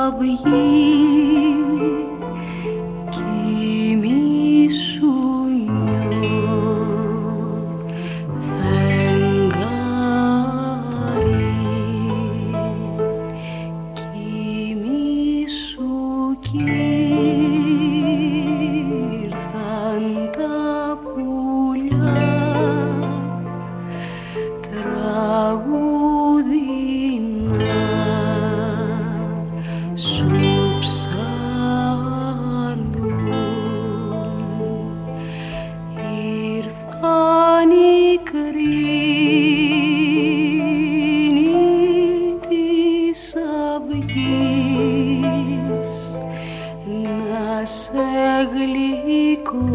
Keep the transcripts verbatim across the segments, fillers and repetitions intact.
αυγή κοιμήσου νιώ φεγγάρι κοιμήσου κι ήρθαν τα πουλιά τραγούδινα σου ψαλούν. Ήρθαν οι κρίνοι της αυγής να σε γλυκό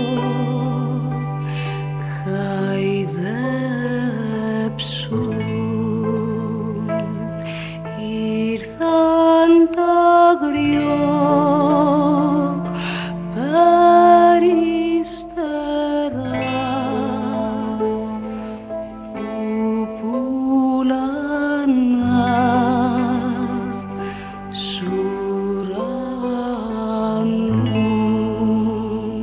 χαϊδέψουν. Ήρθαν τα αγριό περιστερά που πουλάνα σ' ουρανούν.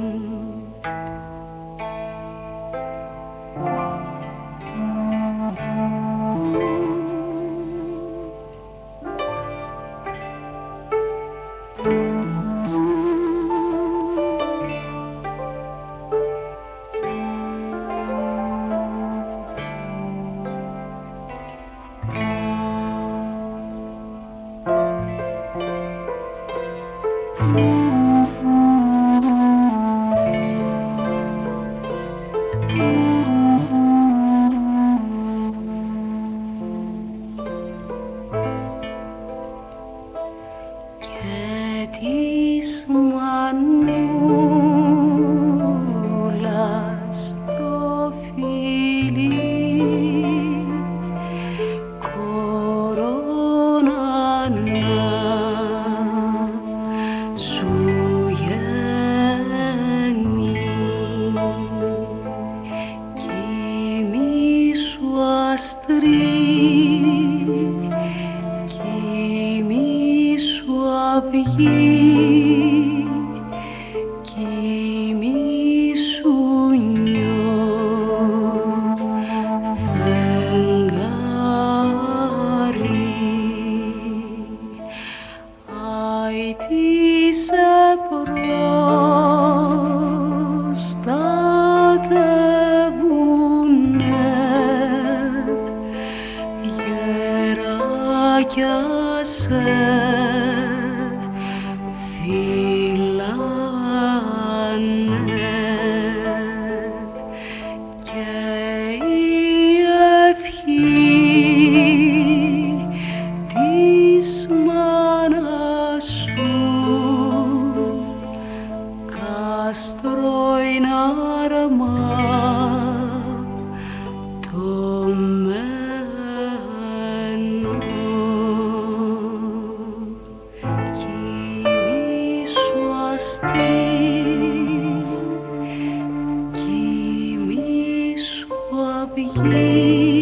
Και της μανούλας το φιλί κορώνα να σου γίνει. Κοιμήσου αστρί, κοιμήσου αυγή, κοιμήσου νιώ φεγγάρι. Άι τι σε προστατεύουνε γεράκια σε φυλάνε και η ευχή της μάνας σου κάστροιν άρμα το μένο. Κοιμήσου αστρί, κοιμήσου αυγή,